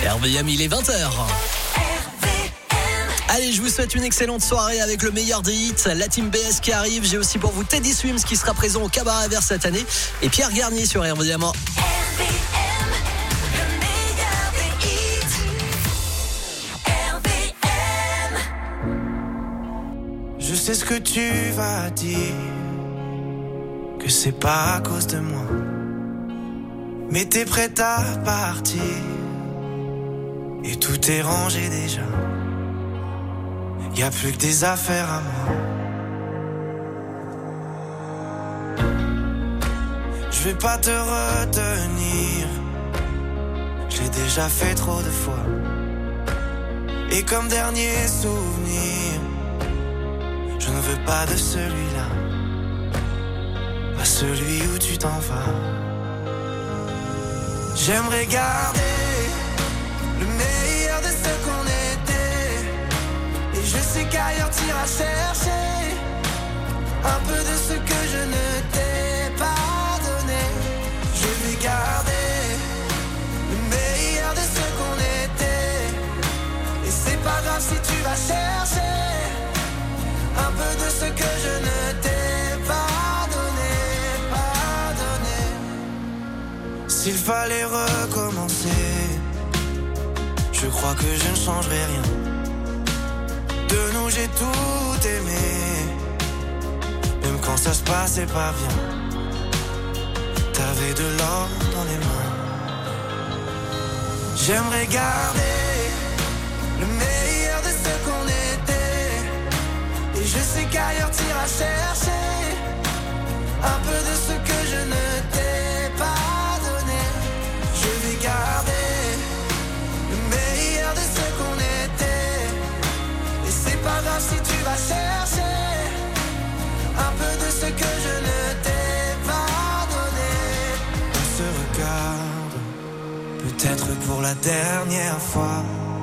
RVM, il est 20h. Allez, je vous souhaite une excellente soirée avec le meilleur des hits, la team BS qui arrive. J'ai aussi pour vous Teddy Swims qui sera présent au Cabaret Vert cette année et Pierre Garnier sur RVM. Je sais ce que tu vas dire, que c'est pas à cause de moi, mais t'es prête à partir et tout est rangé déjà. Y'a plus que des affaires à moi. Je vais pas te retenir, je l'ai déjà fait trop de fois. Et comme dernier souvenir, je ne veux pas de celui-là, pas celui où tu t'en vas. J'aimerais garder le meilleur de ce qu'on était, et je sais qu'ailleurs t'iras chercher un peu de ce que je ne t'ai pas donné. Je vais garder le meilleur de ce qu'on était, et c'est pas grave si tu vas chercher un peu de ce que je ne t'ai pas donné, pas donné. S'il fallait recommencer, je crois que je ne changerai rien. De nous j'ai tout aimé, même quand ça se passait pas bien. T'avais de l'or dans les mains. J'aimerais garder le meilleur de ce qu'on était, et je sais qu'ailleurs t'iras chercher un peu de ce que je ne t'ai pas donné. Je vais garder le meilleur de ce qu'on était, et c'est pas grave si tu vas chercher un peu de ce que je ne t'ai pas donné. On se regarde, peut-être pour la dernière fois,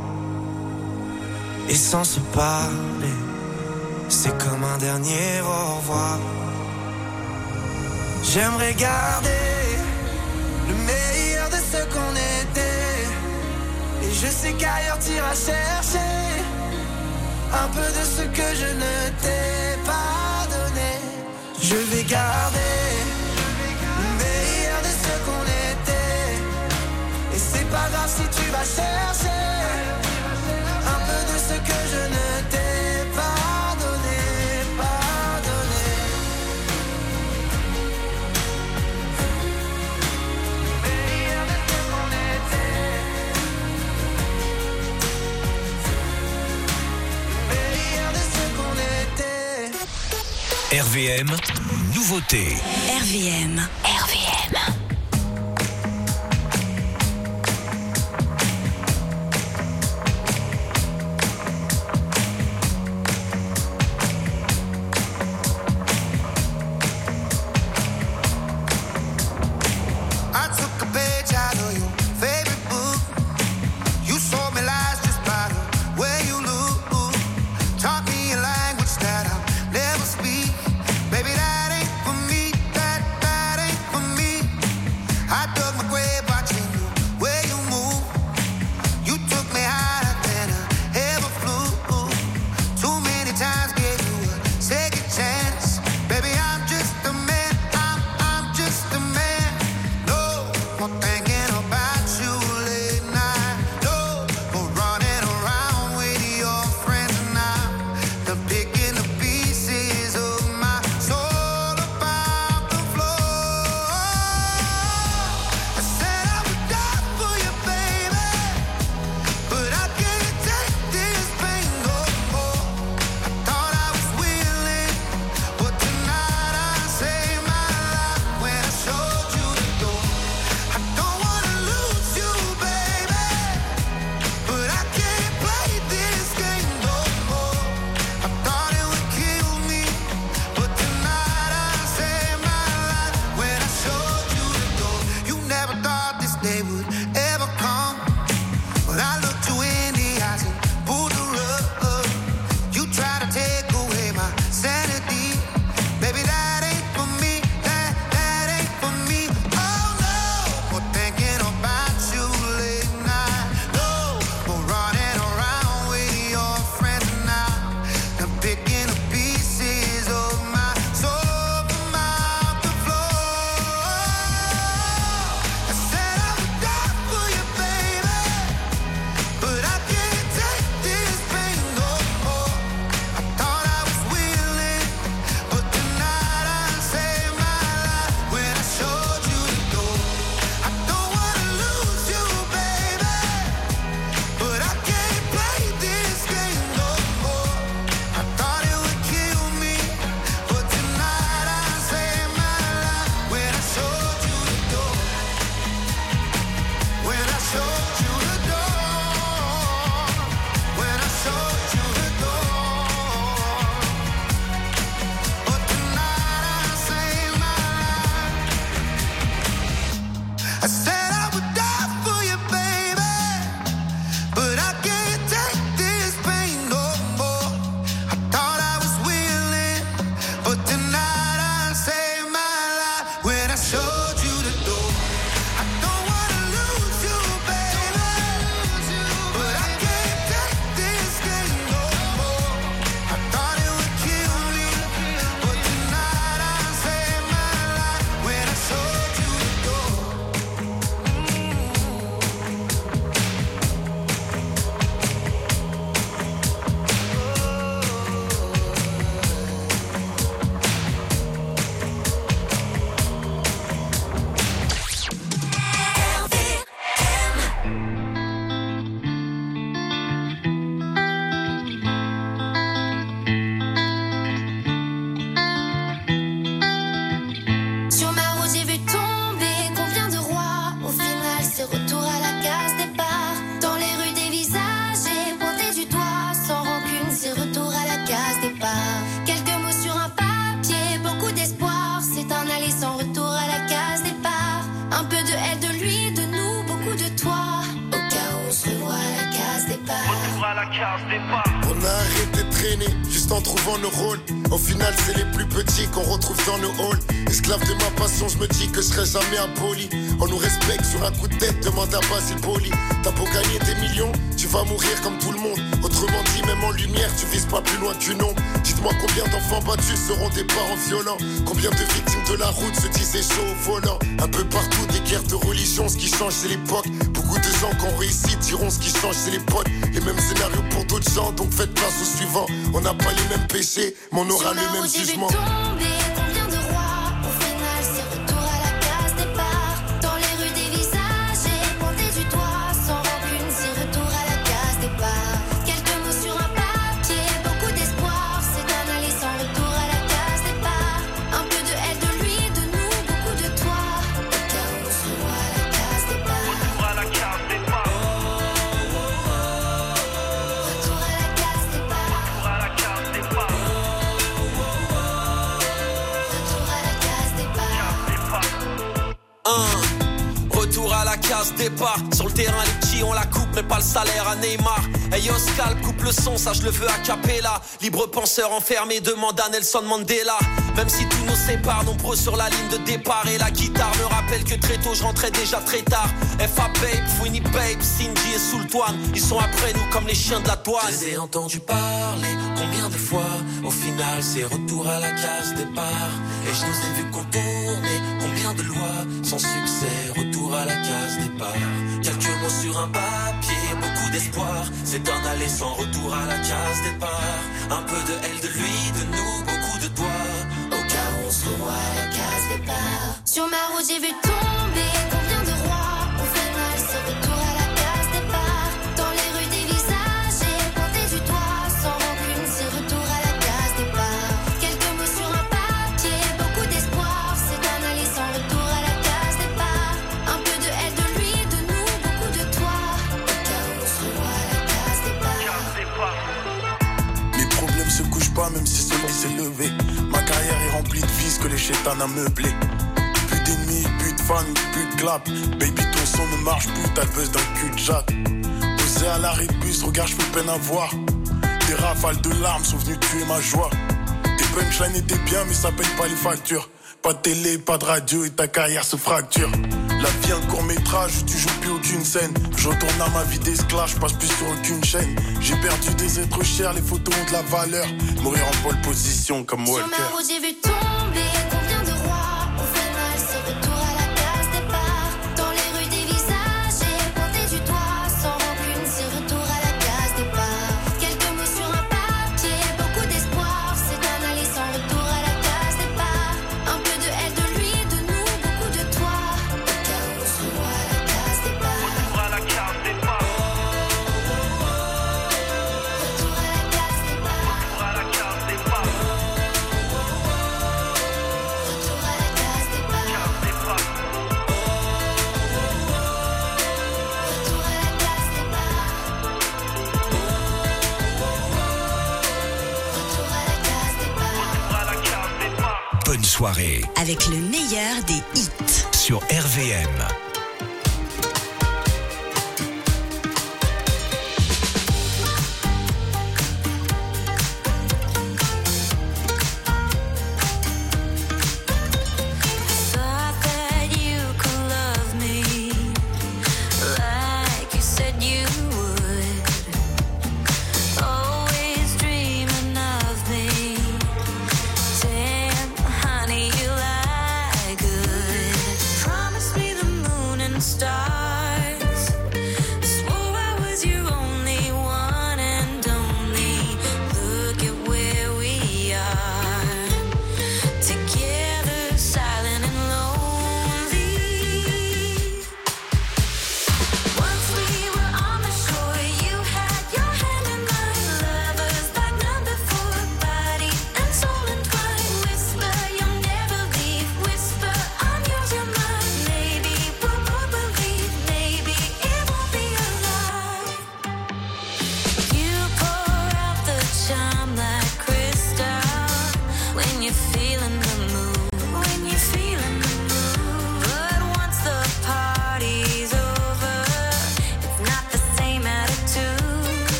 et sans se parler, c'est comme un dernier au revoir. J'aimerais garder le meilleur de ce qu'on était, et je sais qu'ailleurs t'iras chercher un peu de ce que je ne t'ai pas donné. Je vais garder le meilleur de ce qu'on était, et c'est pas grave si tu vas chercher un peu de ce que je ne t'ai pas donné, pas donné. Le meilleur de ce qu'on était, le meilleur de ce qu'on était. RVM, nouveauté. RVM. Baby, that ain't for me, that ain't for me. On a arrêté de traîner, juste en trouvant nos rôles. Au final, c'est les plus petits qu'on retrouve dans nos halls. Esclave de ma passion, je me dis que je serai jamais impoli. On nous respecte sur un coup de tête, demande à Basile Poli. T'as beau gagner des millions, tu vas mourir comme tout le monde. Autrement dit, même en lumière, tu vises pas plus loin qu'une ombre. Dites-moi combien d'enfants battus seront des parents violents. Combien de victimes de la route se disaient chaud au volant. Un peu partout, des guerres de religion, ce qui change c'est l'époque. Beaucoup de gens qui ont réussi diront ce qui change c'est les potes. Les mêmes scénarios pour d'autres gens, donc faites place au suivant. On n'a pas les mêmes péchés, mais on aura le même jugement. Retour à la case départ. Sur le terrain les petits on la coupe mais pas le salaire à Neymar. Hey Oscar coupe le son, ça je le veux a cappella. Libre penseur enfermé demande à Nelson Mandela. Même si tout nous sépare, nombreux sur la ligne de départ. Et la guitare me rappelle que très tôt je rentrais déjà très tard. F.A. Babe, Fouini Babe, Cindy et Sultan, ils sont après nous comme les chiens de la douane. Je les ai entendus parler, combien de fois. Au final c'est retour à la case départ. Et je nous ai vu contourner, combien de lois. Sans succès, retour à la case départ. Quelques mots sur un papier, beaucoup d'espoir. C'est un aller sans retour à la case départ. Un peu de elle, de lui, de nous, beaucoup de toi. Au cas où on se revoit à la case départ. Sur ma route j'ai vu tomber combien de rois. Au final c'est retour à la case départ. Dans les rues des visages j'ai pointé du doigt. Sans rancune c'est retour à la case départ. Quelques mots sur un papier, beaucoup d'espoir. C'est un aller sans retour à la case départ. Un peu de elle, de lui, de nous, beaucoup de toi. Au cas où on se revoit à la case départ. Les problèmes se couchent pas même si celui s'est levé. Ma carrière est remplie de vices que les chétans a meublé. Plus d'ennemis, plus de fans, plus de clap. Baby ton son ne marche plus, t'as le buzz d'un cul de jatte. Posé à l'arrêt de bus, regarde j'fais peine à voir. Des rafales de larmes sont venues tuer ma joie. Tes punchlines étaient bien mais ça paye pas les factures. Pas de télé, pas de radio et ta carrière se fracture. La vie un court métrage où tu joues plus aucune scène. Je retourne à ma vie d'esclave, je passe plus sur aucune chaîne. J'ai perdu des êtres chers, les photos ont de la valeur. Mourir en pole position comme Walker. Sur ma route j'ai vu tomber combien de rois. Au final c'est retour à la case départ. Dans les rues des visages j'ai pointé du doigt. Sans rancune c'est retour à la case départ. Quelques mots sur un papier, beaucoup d'espoir. C'est un aller sans retour à la case départ. Un peu de elle, de lui, de nous, beaucoup de toi. Au cas où on se revoit à la case départ. Retour à la case départ. Retour à la case départ. Retour à la case départ. Retour à la case départ. Case départ. Retour à la case départ. Retour à la case départ. Bonne soirée Avec le meilleur des hits. sur RVM. Thought that you could love me like you said you would. Always dreaming of me. Damn, honey, you lie good. Promise me the moon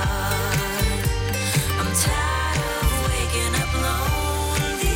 I'm tired of waking up lonely.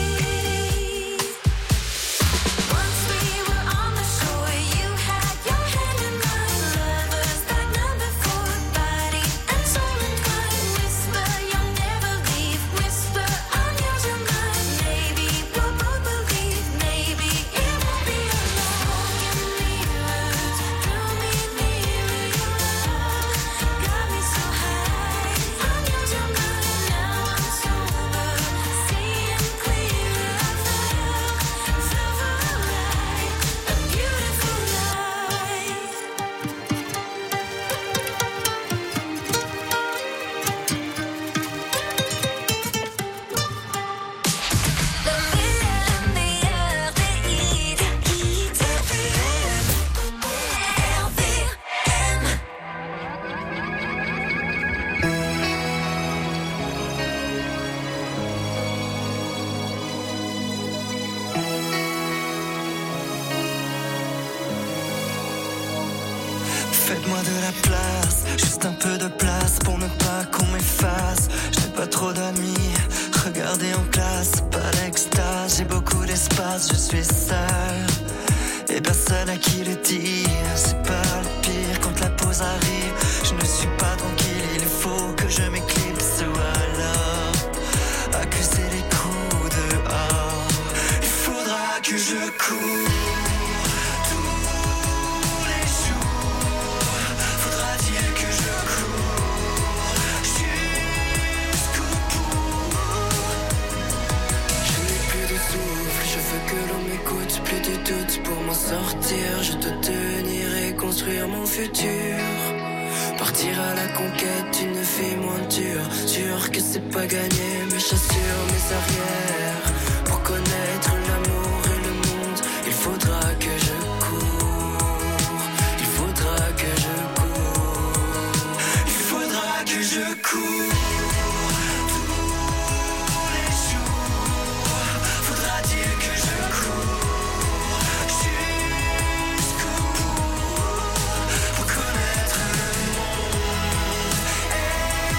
Once we were on the shore, you had your hand in mine. Lovers like number 4, body and soul entwined. Whisper you'll never leave. Whisper I'll use your mind. Maybe we'll both believe. Maybe it won't be alone. Give me words, drew me nearer. Your love got me so high. I'll use your mind. Now I'm sober, seeing clearer. I felt a light, a beautiful light. Le meilleur des hits, RVM. Faites-moi de la place, juste un peu de place pour ne pas qu'on m'efface. J'ai pas trop d'amis, regardez en classe, pas l'extase. J'ai beaucoup d'espace, je suis seul et personne à qui le dire. C'est pas le pire quand la pause arrive. Je ne suis pas tranquille, il faut que je m'éclipse ou alors accuser les coups dehors. Il faudra que je cours tous les jours. Faudra-t-il que je cours jusqu'au bout? Je n'ai plus de souffle, je veux que l'on m'écoute. Plus de doute pour m'en sortir. Je dois tenir et construire mon futur. Partir à la conquête d'une vie moins dure. Sûr que c'est pas gagné, mais j'assure mes arrières. Pour connaître l'amour et le monde, il faudra que je cours. Il faudra que je cours. Il faudra que je cours tous les jours. Faudra-t-il que je cours jusqu'au bout pour connaître le monde et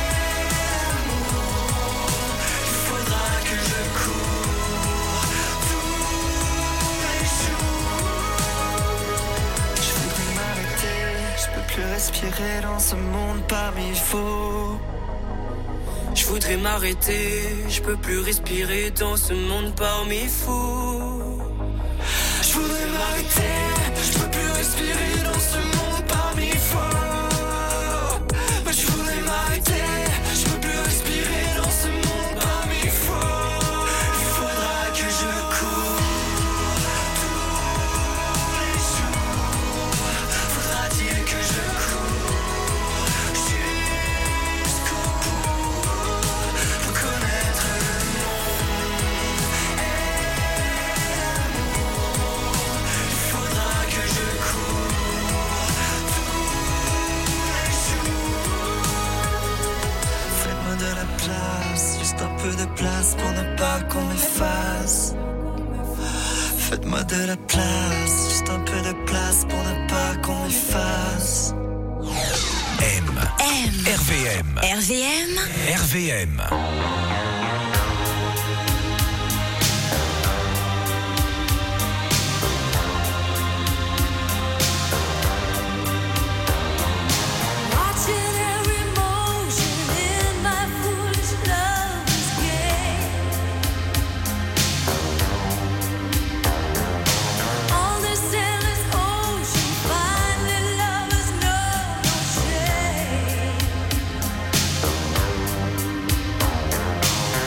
l'amour? Il faudra que je cours tous les jours. Je voudrais m'arrêter, je peux plus respirer dans ce monde parmi faux. Je voudrais m'arrêter, je peux plus respirer dans ce monde parmi fous. Je voudrais m'arrêter, je peux plus respirer dans ce monde parmi faux. Je voudrais m'arrêter, je peux plus respirer dans ce monde parmi faux. Il faudra que je cours tous les jours. Faudra-t-il que je cours jusqu'au bout pour connaître le monde et l'amour? Il faudra que je cours tous les jours. Faites-moi de la place, juste un peu de place pour ne pas qu'on m'efface. Faites-moi de la place, juste un peu de place pour ne pas qu'on m'efface. M. RVM. RVM. RVM. Watching every motion in my foolish lover's game. On this endless ocean, finally lovers know no shame.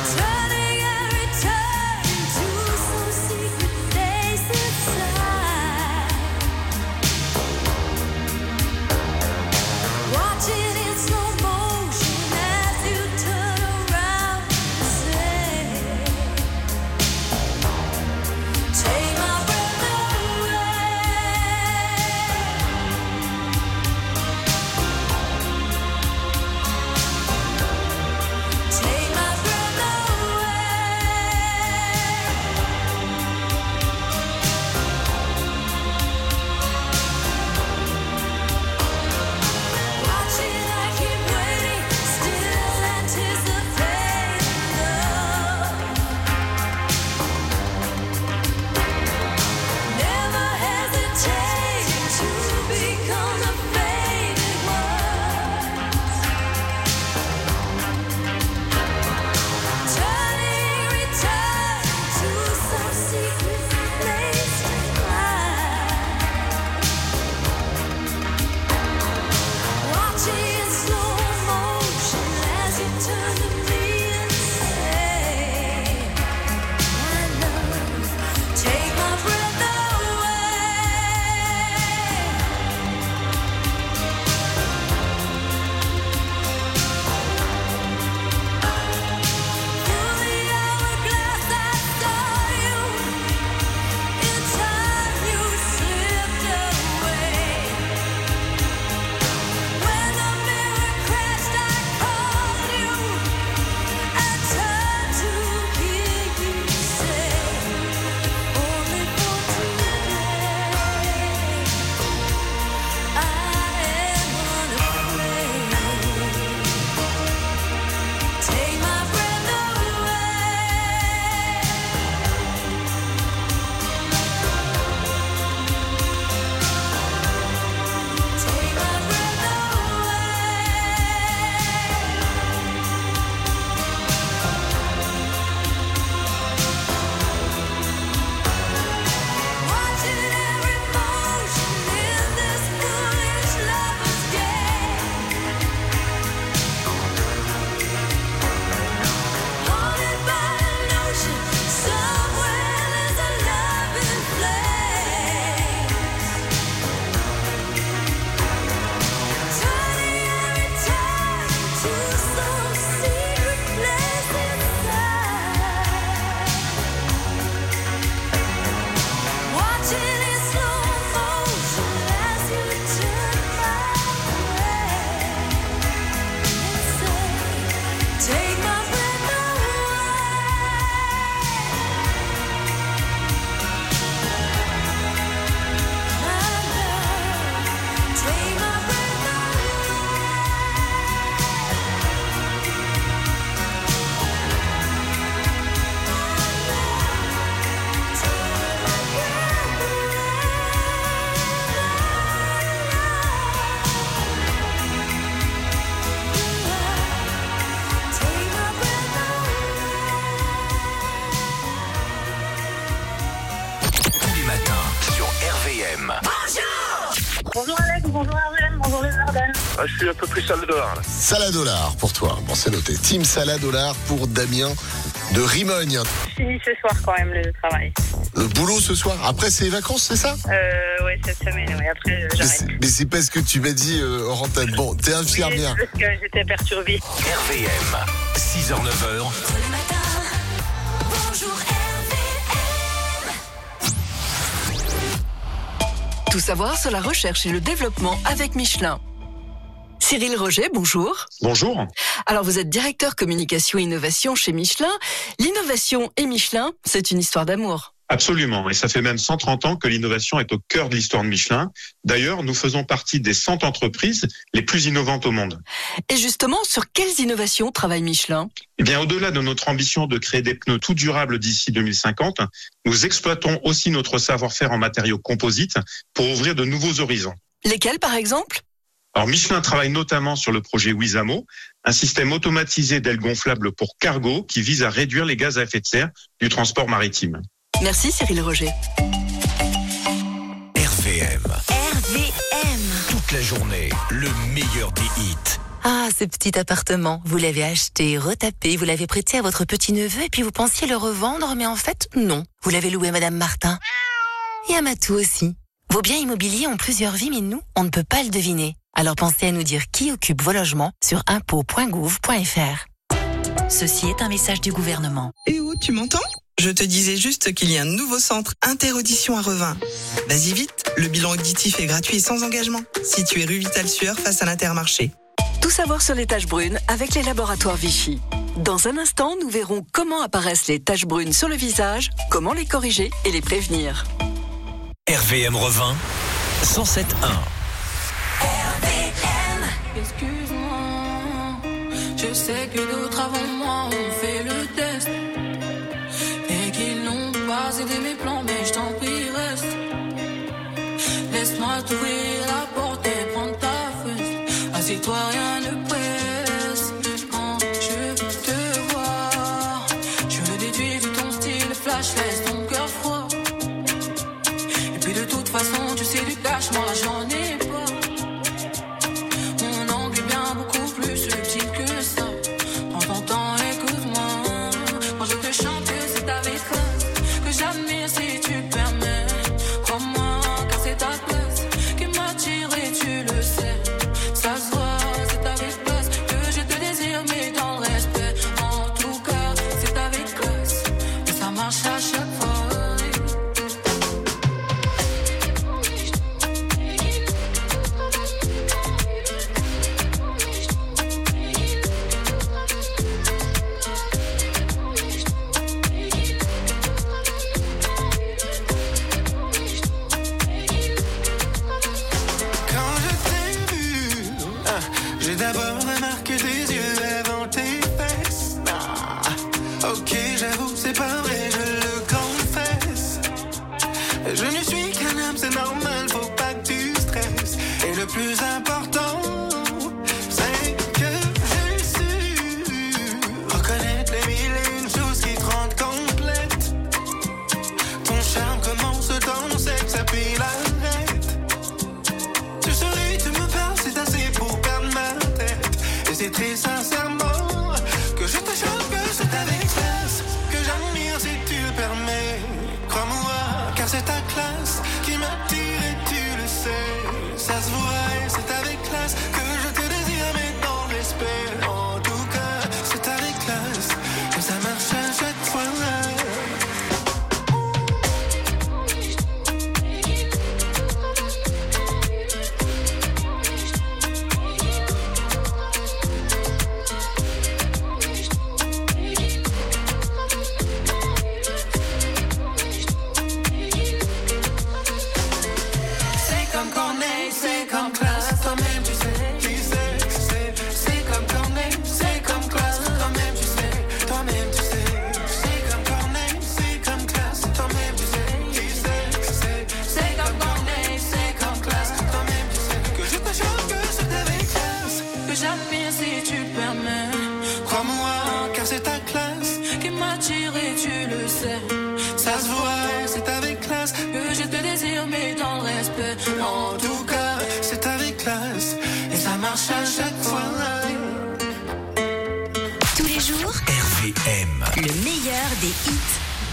Ah, je suis un peu plus salade dollar là. Salade au lard pour toi. Bon, c'est noté. Team salade au lard pour Damien de Rimogne. Je finis ce soir quand même le travail. Le boulot ce soir. Après, c'est les vacances, c'est ça? Ouais, cette semaine, ouais. Après, j'arrête. Mais c'est pas ce que tu m'as dit hors antenne. Bon, t'es infirmière. Oui, parce que j'étais perturbée. RVM, 6h-9h. Bonjour Tout savoir sur la recherche et le développement avec Michelin. Cyril Roger, bonjour. Bonjour. Alors vous êtes directeur communication et innovation chez Michelin. L'innovation et Michelin, c'est une histoire d'amour. Absolument, et ça fait même 130 ans que l'innovation est au cœur de l'histoire de Michelin. D'ailleurs, nous faisons partie des 100 entreprises les plus innovantes au monde. Et justement, sur quelles innovations travaille Michelin ? Eh bien, au-delà de notre ambition de créer des pneus tout durables d'ici 2050, nous exploitons aussi notre savoir-faire en matériaux composites pour ouvrir de nouveaux horizons. Lesquels, par exemple ? Alors, Michelin travaille notamment sur le projet Wizamo, un système automatisé d'ailes gonflables pour cargo qui vise à réduire les gaz à effet de serre du transport maritime. Merci Cyril Roger. RVM. RVM. Toute la journée, le meilleur des hits. Ah, ce petit appartement, vous l'avez acheté, retapé, vous l'avez prêté à votre petit-neveu et puis vous pensiez le revendre, mais en fait, non. Vous l'avez loué à Madame Martin. Et à Matou aussi. Vos biens immobiliers ont plusieurs vies, mais nous, on ne peut pas le deviner. Alors pensez à nous dire qui occupe vos logements sur impôts.gouv.fr. Ceci est un message du gouvernement. Eh oh, tu m'entends ? Je te disais juste qu'il y a un nouveau centre Interaudition à Revin. Vas-y vite, le bilan auditif est gratuit et sans engagement. Situé rue Vital-Sueur face à l'Intermarché. Tout savoir sur les taches brunes avec les laboratoires Vichy. Dans un instant, nous verrons comment apparaissent les taches brunes sur le visage, comment les corriger et les prévenir. RVM Revin, 107.1. Excuse-moi, je sais que d'autres avant moi ont fait le test et qu'ils n'ont pas aidé mes plans, mais je t'en prie reste. Laisse-moi t'ouvrir la porte et prendre ta fesse. Assieds-toi, rien ne presse. Quand je te vois, je le déduis de ton style flash, laisse ton cœur froid. Et puis de toute façon, tu sais du cash, moi j'en ai pas. marche à chaque fois. Tous les jours, RVM. le meilleur des hits.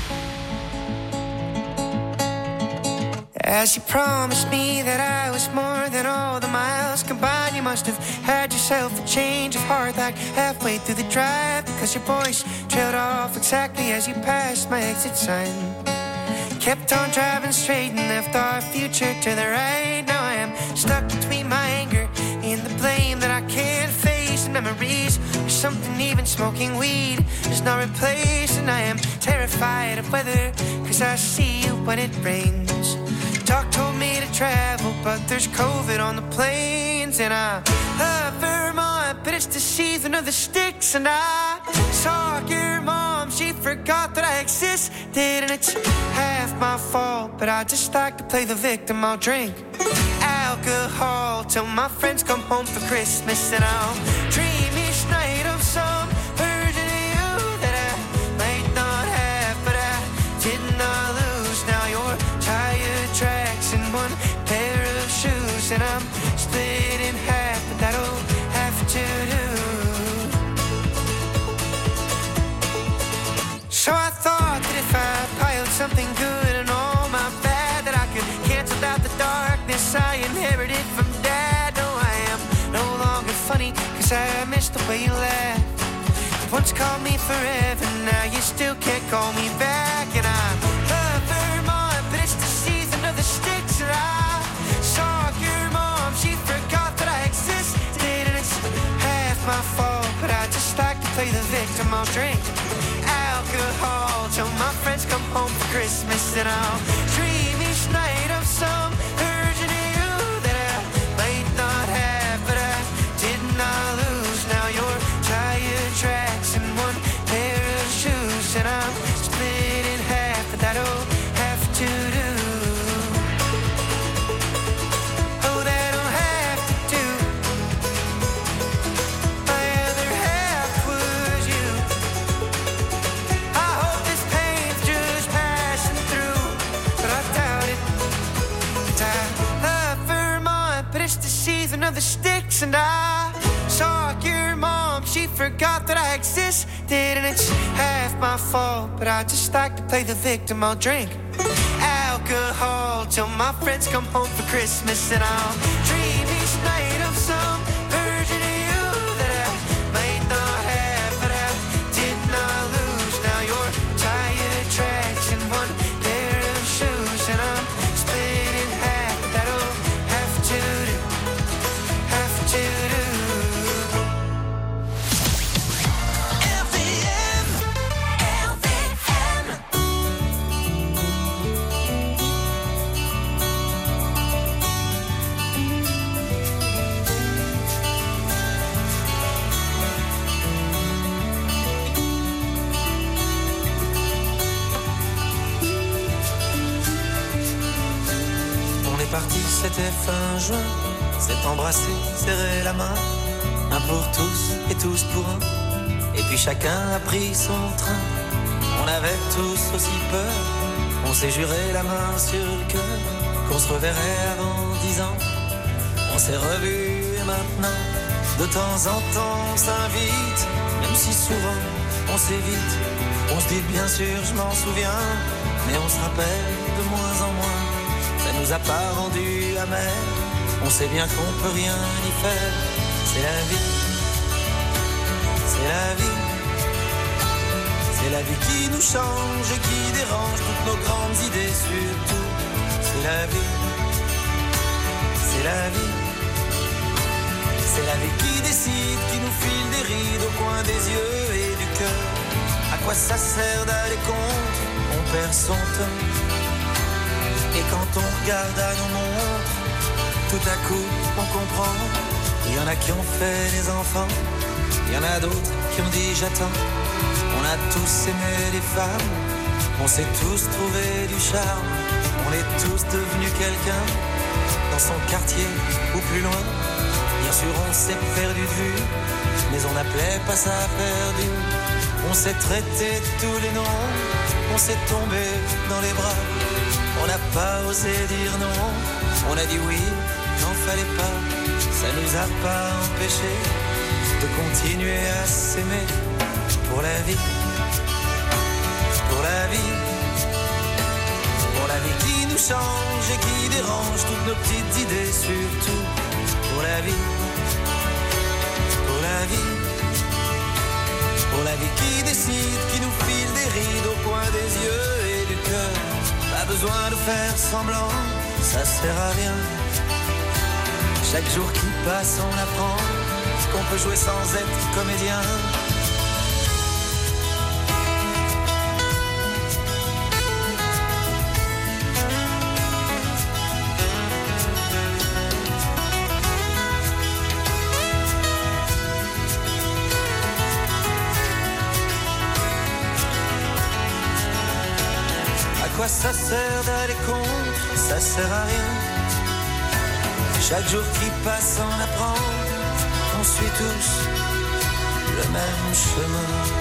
As you promised me that I was more than all the miles combined, you must have had yourself a change of heart like halfway through the drive, because your voice trailed off exactly as you passed my exit sign. Kept on driving straight and left our future to the right. Now I am stuck between my anger and the blame that I can't face, and memories or something even smoking weed is not replaced. And I am terrified of weather, cause I see you when it rains. Doc told me to travel, but there's COVID on the planes. And I love Vermont, but it's the season of the sticks. And I saw your mom, she forgot that I existed. And it's half my fault, but I just like to play the victim. I'll drink alcohol till my friends come home for Christmas. And I'll dream each night of some version of you that I might not have, but I did not lose. Now you're tired tracks and one pair of shoes, and I'm split in half, but that'll have to do. So I thought that if I piled something good and all my bad, that I could cancel out the darkness I inherited from Dad. No, I am no longer funny, cause I miss the way you laugh. You once called me forever, now you still can't call me back. And I love Vermont, but it's the season of the sticks. And I saw your mom, she forgot that I existed. And it's half my fault, but I just like to play the victim. I'll drink alcohol till my friends come home for Christmas. And I'll dream each night of some version of you that I might not have, but I did not lose. Now you're tired tracks and one pair of shoes, and I'm split in half, but that'll have to do. Oh, that'll have to do. My other half was you. I hope this pain's just passing through, but I doubt it. I love Vermont, but it's the season of the sticks. And I saw your mom, she forgot that I existed. And it's half my fault, but I just like to play the victim. I'll drink alcohol till my friends come home for Christmas. And I'll dream each night of some version of you that I might not have, but I did not lose. Now you're tired tracks and one pair of shoes, and I'm split in half, but that'll have to do, have to do. On est parti, c'était fin juin. S'est embrassé, serré la main. Un pour tous et tous pour un. Et puis chacun a pris son train. On avait tous aussi peur. On s'est juré la main sur le cœur qu'on se reverrait avant 10 ans. On s'est revus et maintenant de temps en temps on s'invite. Même si souvent on s'évite. On se dit bien sûr je m'en souviens, mais on se rappelle de moins en moins. Ça nous a pas rendu amers. On sait bien qu'on peut rien y faire. C'est la vie. C'est la vie. C'est la vie qui nous change et qui dérange toutes nos grandes idées surtout. C'est la vie. C'est la vie. C'est la vie qui décide, qui nous file des rides au coin des yeux et du cœur. À quoi ça sert d'aller contre? On perd son temps. Et quand on regarde à nos montres, tout à coup on comprend. Il y en a qui ont fait des enfants, il y en a d'autres qui ont dit j'attends. On a tous aimé les femmes, on s'est tous trouvé du charme. On est tous devenus quelqu'un, dans son quartier ou plus loin. Bien sûr on s'est perdu de vue, mais on n'appelait pas ça perdu. On s'est traité de tous les noms, on s'est tombé dans les bras. On n'a pas osé dire non, on a dit oui, n'en fallait pas. Ça ça nous a pas empêchés de continuer à s'aimer pour la vie, pour la vie, pour la vie qui nous change et qui dérange toutes nos petites idées, surtout pour la vie, pour la vie, pour la vie qui décide, qui nous file des rides au coin des yeux et du cœur. Pas besoin de faire semblant, ça sert à rien. Chaque jour qui passe, on apprend qu'on peut jouer sans être comédien. À quoi ça sert d'aller contre? Ça sert à rien. Chaque jour qui passe, on apprend qu'on suit tous le même chemin.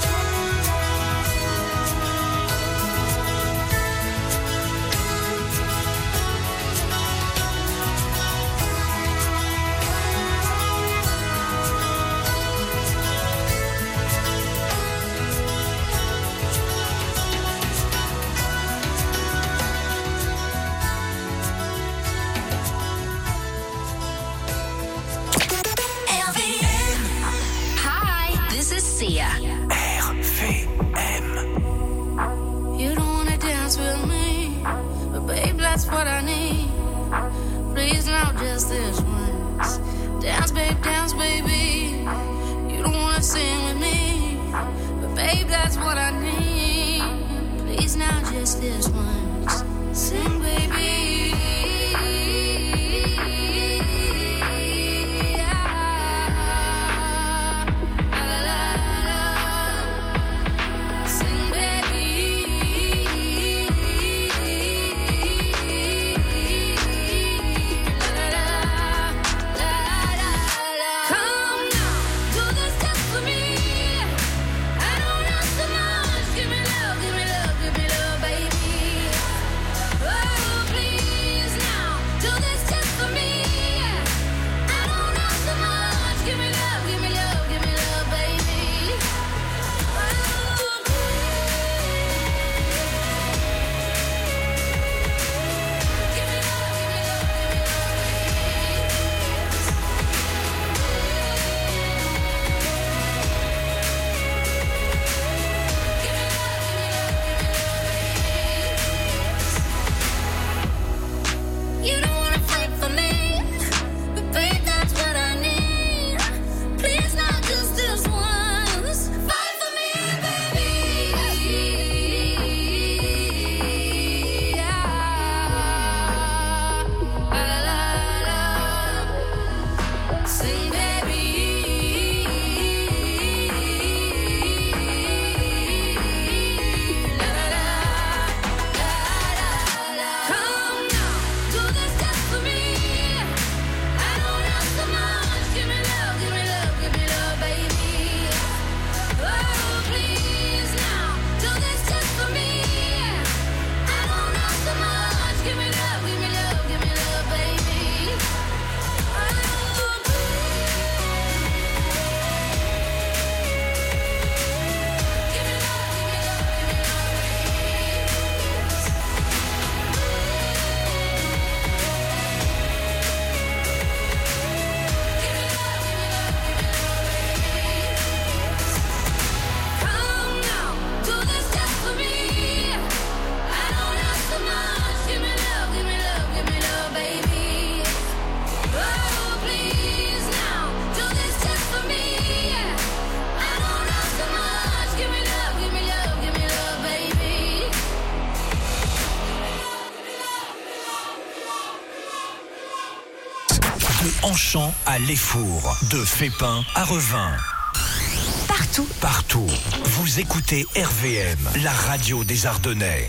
Enchant à l'Effour, de Fépin à Revin. Partout. Partout. Vous écoutez RVM, la radio des Ardennais.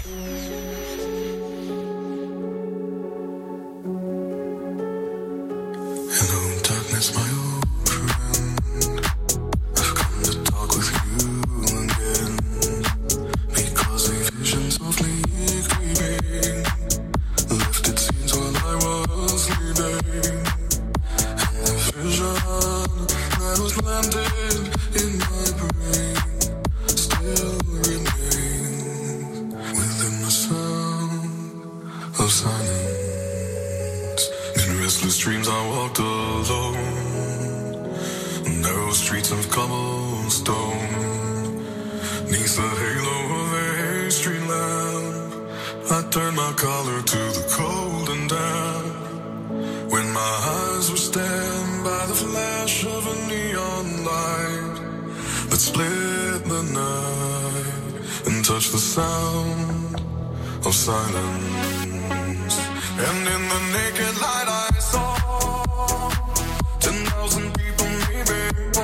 Hello, darkness, my old friend. I've come to talk with you again. Because a vision softly creeping left its scenes while I was sleeping. And Neath the halo of a street lamp, I turned my collar to the cold and damp. When my eyes were stabbed by the flash of a neon light that split the night and touched the sound of silence. And in the naked light I saw 10,000 people maybe.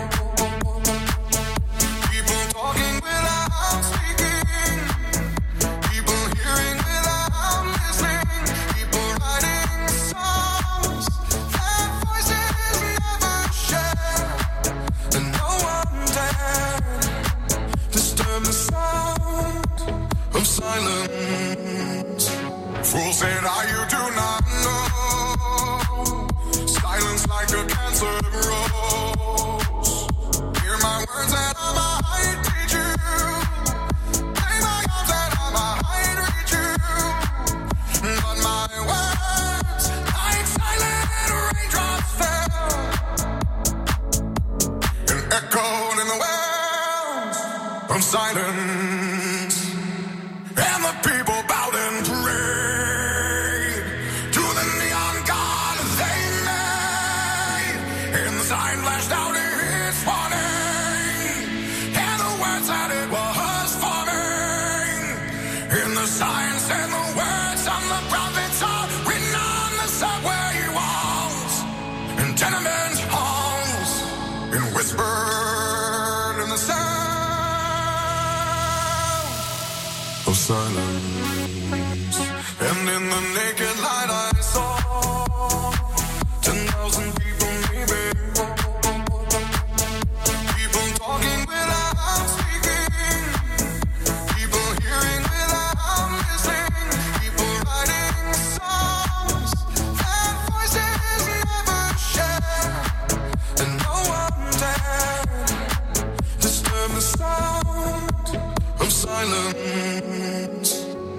People talking without speaking. People hearing without listening. People writing songs that voices never share. And no one dared disturb the sound of silence. Fool said, you do not know. Silence like a cancer grows. Hear my words that I might teach you. Play my arms that I might reach you. But my words, like silent raindrops fell and echoed in the wells of silence. And the people bowed and prayed to the neon god they made. And the sign flashed out its warning, and the words that it was forming. And the sign said the words on the prophets are written on the subway walls and tenement halls, and whispered in the sound of silence. And in the naked light I saw 10,000 people maybe. People talking without speaking. People hearing without listening. People writing songs that voices never share. And no one dared disturb the sound of silence.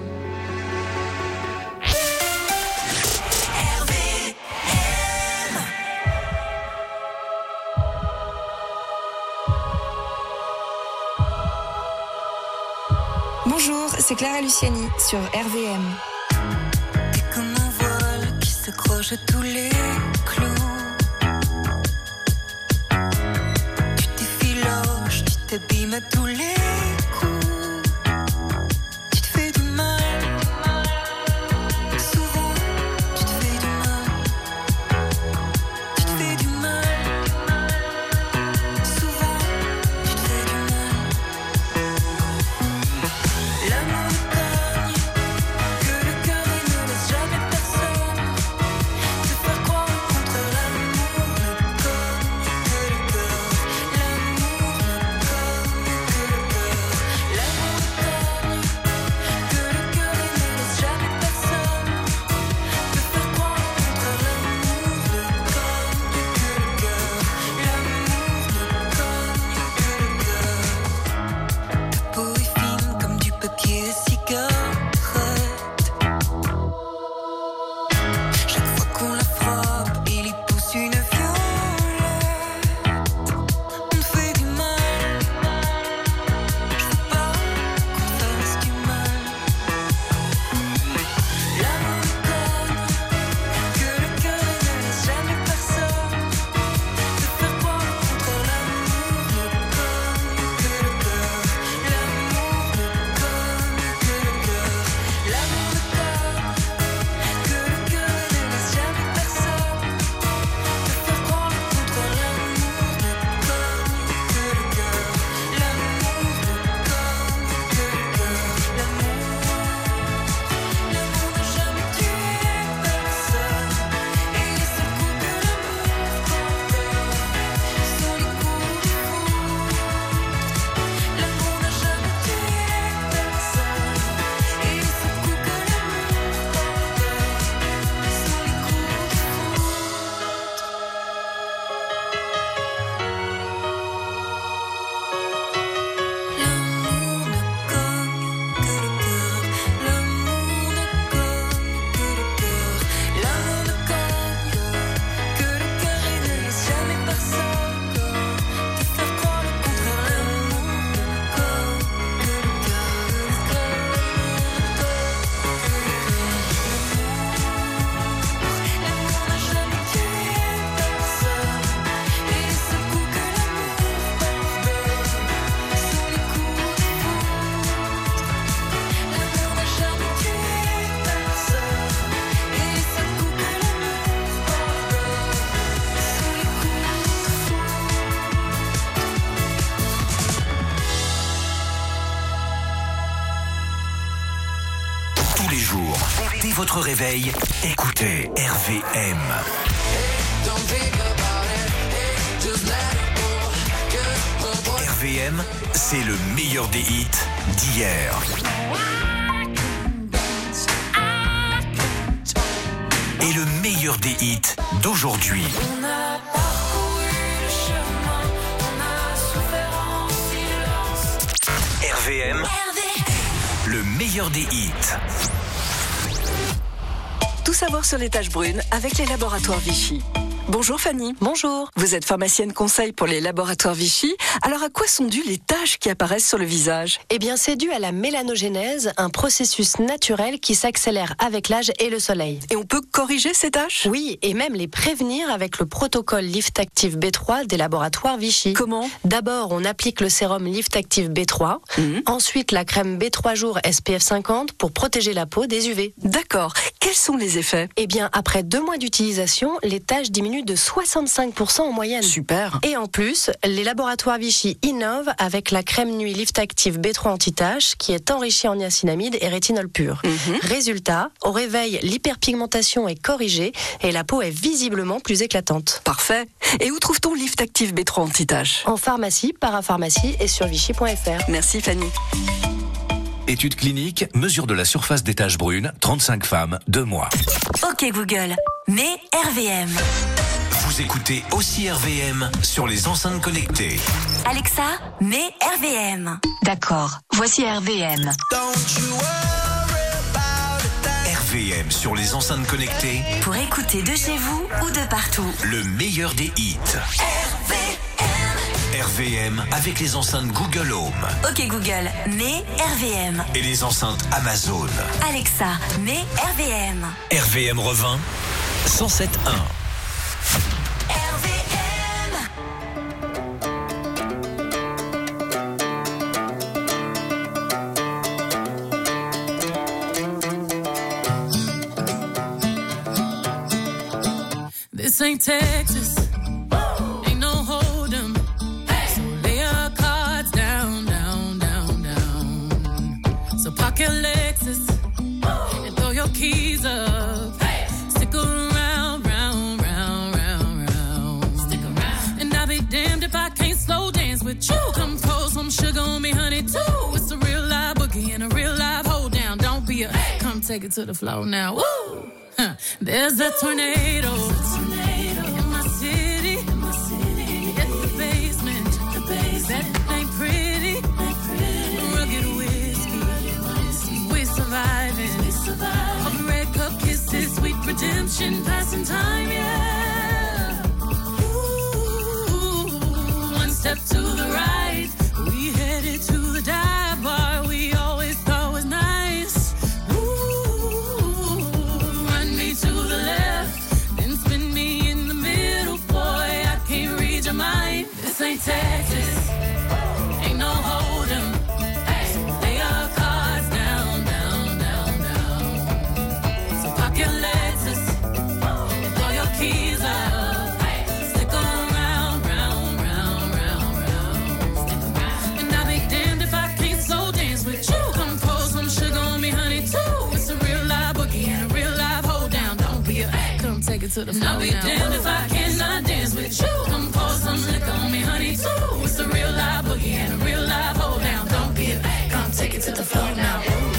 Bonjour, c'est Clara Luciani sur RVM. T'es comme un voile qui s'accroche à tous les clous. Tu t'effiloches, tu t'abîmes à tous les coups. Tu te fais du mal. Souvent, tu te fais du mal. Tu te fais du mal. Souvent, tu te fais du mal. La montagne, que le cœur il ne laisse jamais personne te faire croire au contraire. L'amour ne cogne que le cœur. L'amour ne cogne que le cœur. jours. Dès votre réveil, écoutez RVM. RVM, c'est le meilleur des hits d'hier. Et le meilleur des hits d'aujourd'hui. On a parcouru le chemin, on a souffert en silence. RVM, le meilleur des hits. Tout savoir sur les taches brunes avec les laboratoires Vichy. Bonjour Fanny. Bonjour. Vous êtes pharmacienne conseil pour les laboratoires Vichy. Alors à quoi sont dues les taches qui apparaissent sur le visage ? Eh bien, c'est dû à la mélanogénèse, un processus naturel qui s'accélère avec l'âge et le soleil. Et on peut corriger ces taches ? Oui, et même les prévenir avec le protocole Lift Active B3 des laboratoires Vichy. Comment ? D'abord, on applique le sérum Lift Active B3. Ensuite, la crème B3 jours SPF 50 pour protéger la peau des UV. D'accord. Quels sont les effets ? Eh bien, après 2 mois d'utilisation, les taches diminuent de 65% en moyenne. Super. Et en plus, les laboratoires Vichy innovent avec la crème nuit Lift Active B3 anti-taches qui est enrichie en niacinamide et rétinol pur. Résultat, au réveil, l'hyperpigmentation est corrigée et la peau est visiblement plus éclatante. Parfait. Et où trouve-t-on Lift Active B3 anti-taches ? En pharmacie, parapharmacie et sur vichy.fr. Merci Fanny. Étude clinique, mesure de la surface des taches brunes, 35 femmes, 2 mois. Ok Google, mets RVM. Vous écoutez aussi RVM sur les enceintes connectées. Alexa, mets RVM. D'accord, voici RVM. RVM sur les enceintes connectées. Pour écouter de chez vous ou de partout. Le meilleur des hits. RVM avec les enceintes Google Home. Ok Google, mets RVM. Et les enceintes Amazon. Alexa, mets RVM. RVM revint 107.1. This ain't Texas. Ain't no hold'em. So lay your cards down, down, down, down. So pocket Lexus and throw your keys up. Stick around, round, round, round, round. Stick around. And I'll be damned if I can't slow dance with you. Come pour some sugar on me, honey, too. It's a real live boogie and a real live hold down. Don't be a come take it to the floor now. Woo! There's a tornado in my city. At the basement. That ain't pretty. Rugged whiskey. We surviving. Of red cup kisses, sweet redemption, passing time, yeah. Ooh, one step to the right. We headed to the dive bar we always thought was nice. To the left, then spin me in the middle, boy. I can't read your mind. This ain't Texas, ain't no hold'em. So lay your cards down, down, down, down. So park your Lexus and throw your keys up. Stick around, round, round, round, round. And I'll be damned if I can't slow dance with you. Come pour some sugar on me, honey, too. It's a real live boogie and a real live hold down. Come take it to the floor. I'll be damned if I cannot dance with you. Come pour some liquor on me, honey, too. It's a real live boogie and a real live hold down. Don't be a come take it to the floor now.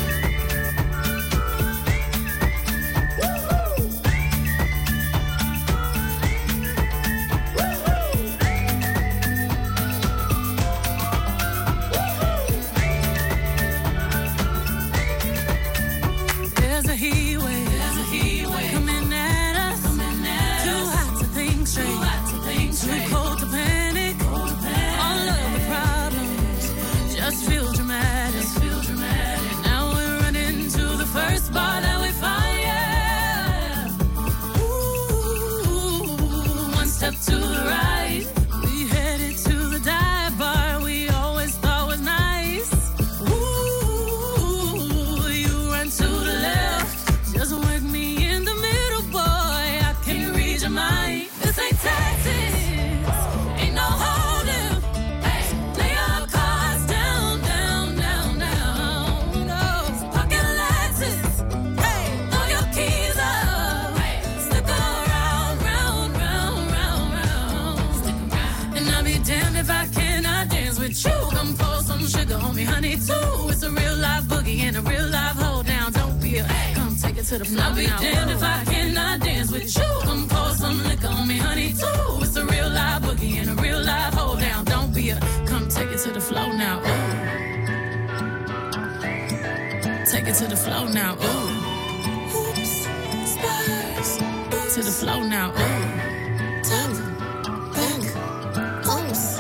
There's a heat wave. Coming at us. Too hot to think straight. Too cold to panic. All of the problems just feel dramatic. Now we're running to the first bar that we find, yeah. Ooh, one step to the right. We headed to the dive bar we always thought was nice. Ooh, you run to the left. Just work me in the middle, boy. I can't read your mind. This ain't Texas. Ain't no hold'em. Lay your cards down, down, down, down. No, pocket Lexus. on me, honey, too. It's a real life boogie and a real life hold down. Don't be a come take it to the floor. I'll be damned if I cannot dance with you. Come pour some liquor on me, honey, too. It's a real life boogie and a real life hold down. Don't be a come take it to the floor now. Ooh. Take it to the floor now. Ooh. Oops, spurs. To the floor now. Ooh. Top, back, oops.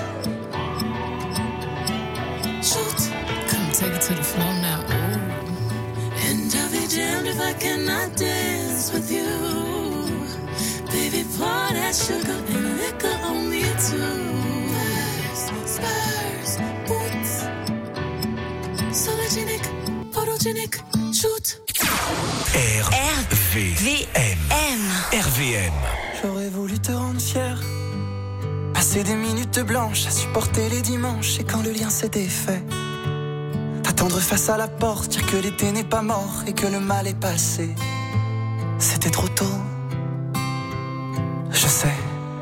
Shoot. Come take it to the floor now. Ooh. And I'll be damned if I cannot dance with you. Baby, pour that sugar and liquor on me too. Spurs, boots. Sologenic, photogenic, shoot. RVM. J'aurais voulu te rendre fier. Passer des minutes blanches à supporter les dimanches. Et quand le lien s'est défait, t'attendre face à la porte, dire que l'été n'est pas mort et que le mal est passé. C'était trop tôt, je sais.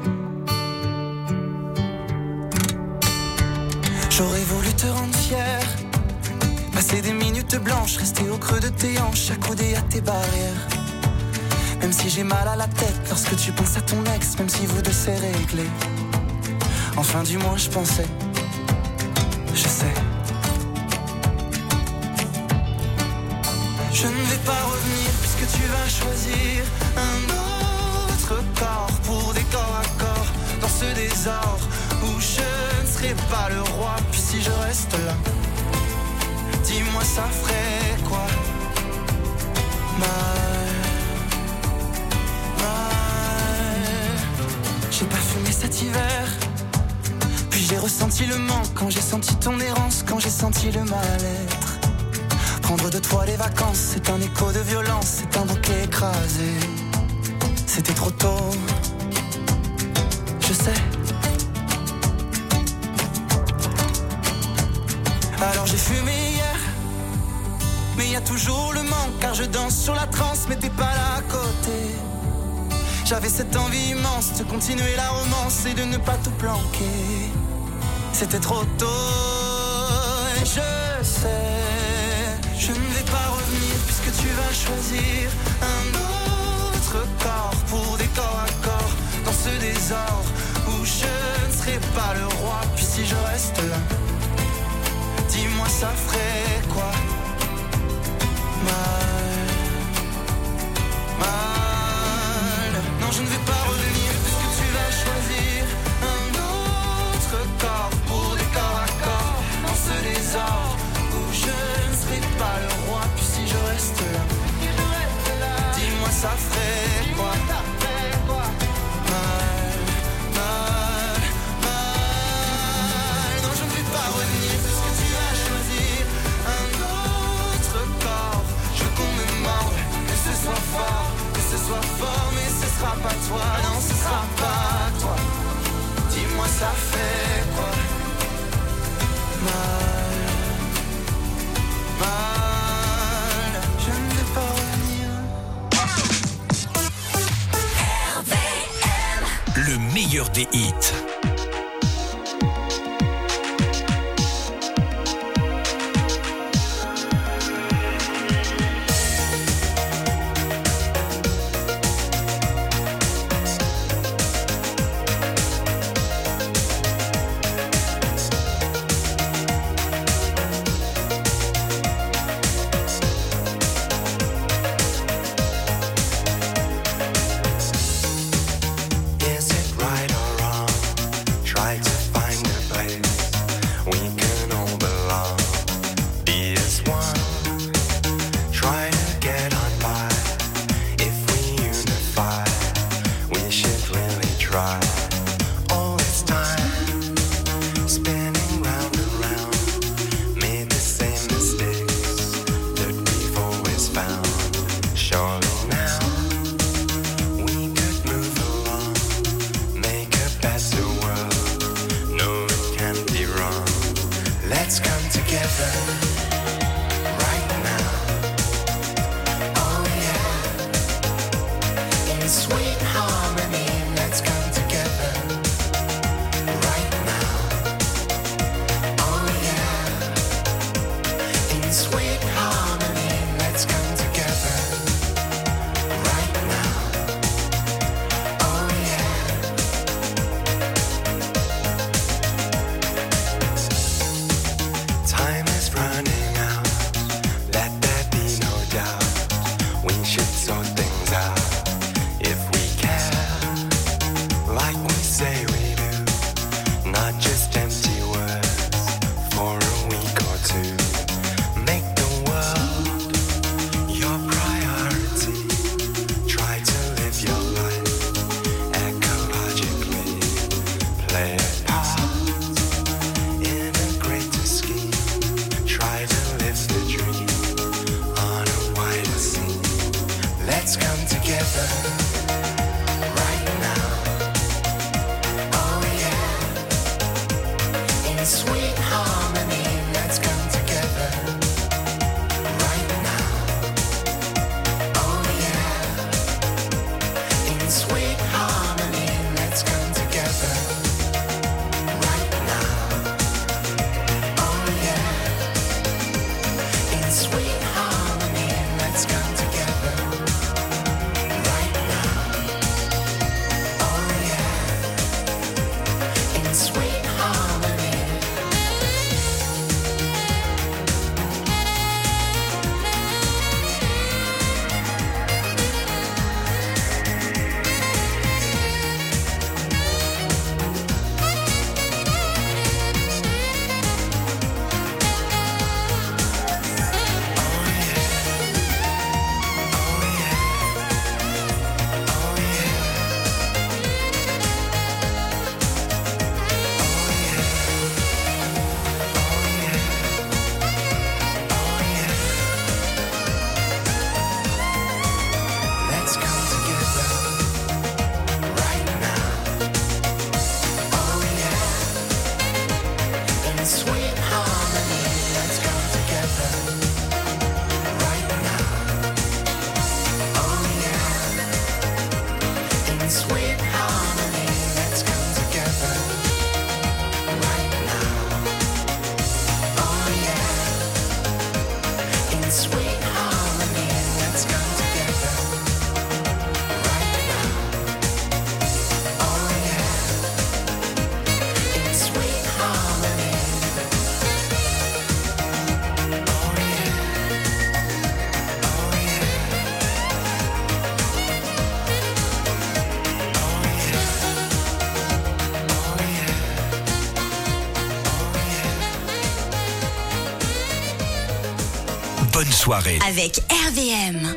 J'aurais voulu te rendre fier. Passer des minutes blanches, rester au creux de tes hanches, accoudé à tes barrières. Même si j'ai mal à la tête lorsque tu penses à ton ex, même si vous deux c'est réglé. Enfin du moins je pensais, je sais. Je ne vais pas revenir puisque tu vas choisir un autre corps pour des corps à corps dans ce désordre où je ne serai pas le roi. Puis si je reste là, dis-moi ça ferait quoi? J'ai pas fumé cet hiver. Puis j'ai ressenti le manque quand j'ai senti ton errance, quand j'ai senti le mal-être. Prendre de toi les vacances, c'est un écho de violence, c'est un bouquet écrasé. C'était trop tôt, je sais. Alors j'ai fumé hier, mais y a toujours le manque, car je danse sur la transe, mais t'es pas là à côté. J'avais cette envie immense de continuer la romance et de ne pas tout planquer. C'était trop tôt, et je sais, je ne vais pas revenir puisque tu vas choisir un autre corps pour des corps à corps dans ce désordre où je ne serai pas le roi. Puis si je reste là, dis-moi ça ferait quoi? Mal. Non, je ne vais pas revenir puisque tu vas choisir un autre corps pour des corps à corps dans ce désordre où je ne serai pas le roi. Puis si je reste là, dis-moi ça ferait quoi? Mal. Non, je ne vais pas revenir puisque tu vas choisir un autre corps. Je veux qu'on me morde, que ce soit fort, mais ce sera pas toi. Non, ce sera pas toi. Dis-moi ça fait quoi? Mal. Je ne vais pas revenir. Le meilleur des hits. Is it right or wrong? Try to find a place we can all belong. Be as one. Try to get on by. If we unify, we should really try. All this time, spinning round and round, made the same mistakes that we've always found. Surely now we could move along, make a better world. No, it can't be wrong. Let's come together right now. Oh yeah, in sweet harmony. Let's come together right now. Oh yeah, In sweet harmony, let's come together right now. Oh yeah. Time is running out, let there be no doubt. We should sort things out if we care, like we say we do. Not just empty words for a week or two. Make the world your priority. Try to live your life ecologically. Play a part in a greater scheme. Try to live the dream on a wider scene. Let's come together right now. Oh yeah. In sweet harmony, let's come together right now. Oh yeah. In sweet harmony, let's come together right now. Oh yeah. In sweet harmony, let's come together right now. Oh yeah. In sweet harmony. Let's come together right now. Oh yeah. In sweet harmony, let's come together right now. Oh yeah. In sweet harmony, let's come together right now. Oh yeah. In sweet harmony, let's come together. Bonne soirée. Avec RVM.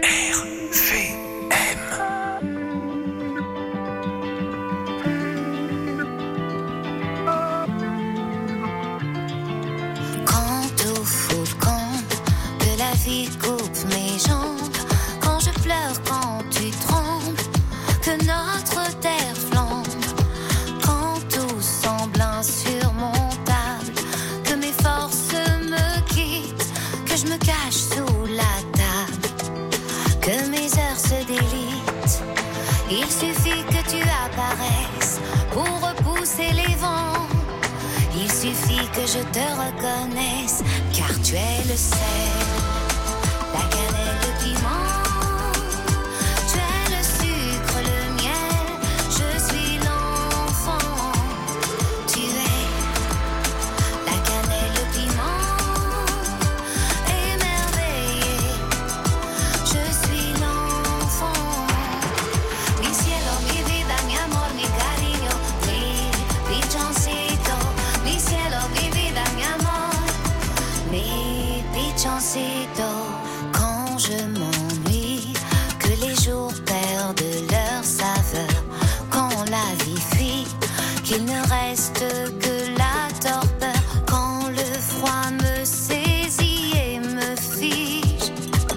Quand tout fout le camp, que la vie coupe mes jambes, quand je pleure, quand tu trembles, que notre terre flambe, quand tout semble insurmontable, que mes forces me quittent, que je me cache sous la table, que mes heures se délitent. Il suffit que tu apparaisses pour repousser les vents. Il suffit que je te reconnaisse, car tu es le sel, la cannelle, le piment. Tu es le sucre, le miel, je suis l'enfant. Tu es la cannelle, le piment, émerveillé. Je suis l'enfant. Mi cielo, mi vida, mi amor, mi cariño, mi pichoncito. Mi cielo, mi vida, mi amor, mi pichoncito. Quand je m'ennuie, que les jours perdent leur saveur, quand la vie fuit, qu'il ne reste que la torpeur, quand le froid me saisit et me fige,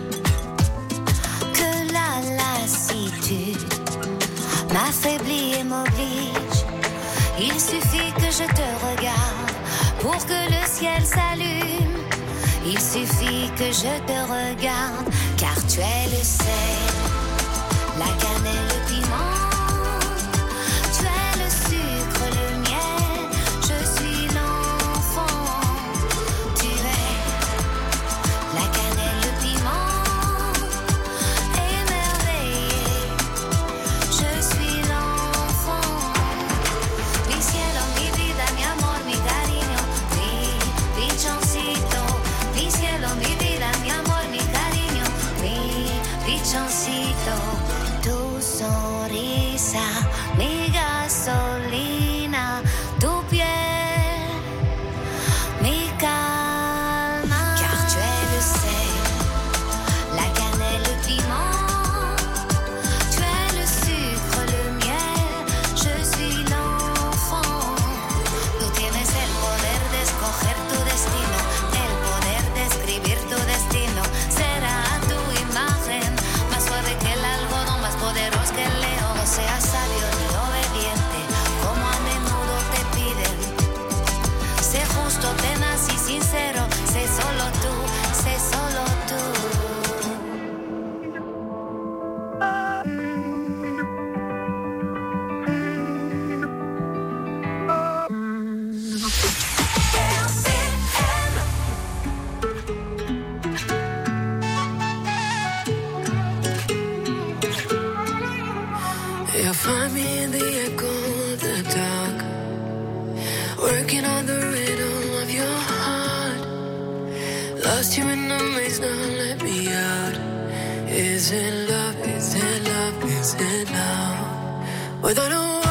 que la lassitude m'affaiblit et m'oblige. Il suffit que je te regarde pour que le ciel s'allume. Il suffit que je te regarde, car tu es le sel, la cannelle, le piment. Tu es le sucre, le miel, je suis l'enfant. Tu es Find me in the echo of the dark, working on the rhythm of your heart. Lost you in the maze, now let me out. Is it love? Is it love? Is it love? Without a